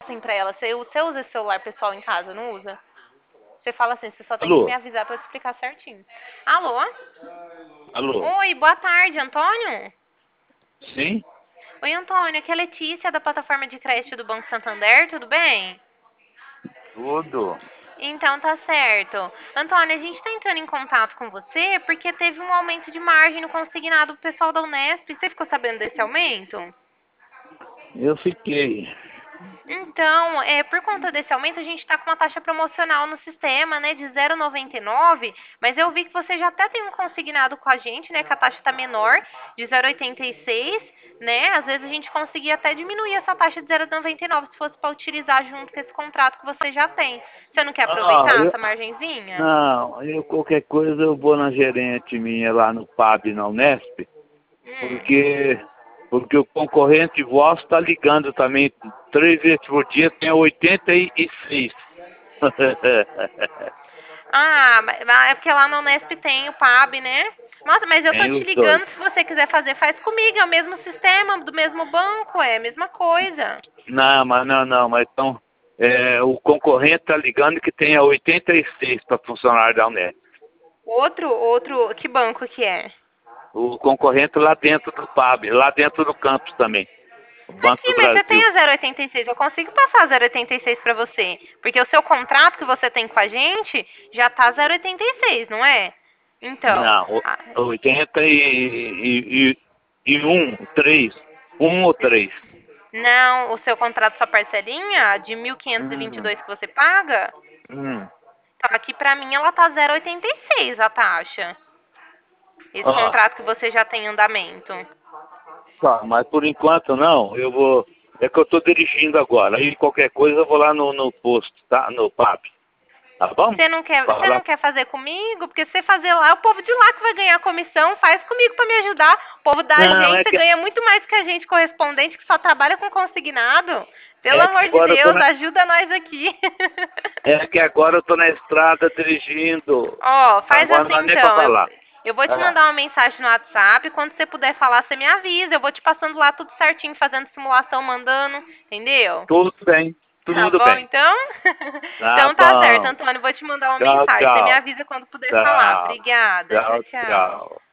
assim pra ela, você usa esse celular pessoal em casa, não usa? Você fala assim, você só tem que me Alô? avisar pra eu te explicar certinho. Alô? Alô? Oi, boa tarde, Antônio? Sim? Oi, Antônio, aqui é a Letícia da plataforma de crédito do Banco Santander, tudo bem? Tudo. Então tá certo. Antônio, a gente está entrando em contato com você porque teve um aumento de margem no consignado do pessoal da Unesp. Você ficou sabendo desse aumento? Eu fiquei. Então, por conta desse aumento, a gente está com uma taxa promocional no sistema, né, de 0,99, mas eu vi que você já até tem um consignado com a gente, né, que a taxa está menor, de 0,86, né, às vezes a gente conseguia até diminuir essa taxa de 0,99 se fosse para utilizar junto com esse contrato que você já tem. Você não quer Ah, aproveitar essa margenzinha? não, qualquer coisa eu vou na gerente minha lá no PAB na Unesp, Hum. porque, porque o concorrente vosso está ligando também 3 vezes por dia, tem 86. Mas é porque lá na Unesp tem o PAB, né? Nossa, mas eu tô Tem te os dois. ligando, se você quiser fazer, faz comigo, é o mesmo sistema, do mesmo banco, é a mesma coisa. Não, mas não, mas então, o concorrente está ligando que tem a 86 para funcionário da Unesp. Que banco que é? O concorrente lá dentro do PAB, lá dentro do campus também, o Banco Aqui, do mas você tem Brasil. a 0,86, eu consigo passar a 0,86 para você. Porque o seu contrato que você tem com a gente já tá 0,86, não é? Então, Não, 81, 3, 1 ou 3. não, o seu contrato, sua parcelinha de mil quinhentos e vinte e Hum, dois que você paga, hum. então aqui pra mim ela tá 0,86 a taxa. Esse Ó, contrato que você já tem em andamento. tá, mas por enquanto não, eu vou. É que eu estou dirigindo agora. Aí qualquer coisa eu vou lá no posto, tá? No PAB. Tá bom? Você não Fala. quer fazer comigo? Porque se você fazer lá, é o povo de lá que vai ganhar a comissão. Faz comigo pra me ajudar. O povo da Não, agência ganha muito mais que a gente correspondente que só trabalha com consignado. Pelo é que amor de agora eu tô Deus, na, ajuda nós aqui. é que agora eu tô na estrada dirigindo. Ó, faz Agora não assim dá nem pra então. falar. Eu vou te Ah, mandar uma mensagem no WhatsApp. Quando você puder falar, você me avisa. Eu vou te passando lá tudo certinho, fazendo simulação, mandando. Entendeu? tudo bem, Tá tudo bom, bem. então? Tá Então tá certo, bom. Antônio. Vou te mandar uma Tchau, mensagem. Você me tchau. avisa quando puder falar. Tchau. Obrigada. Tchau, Tchau, tchau. tchau.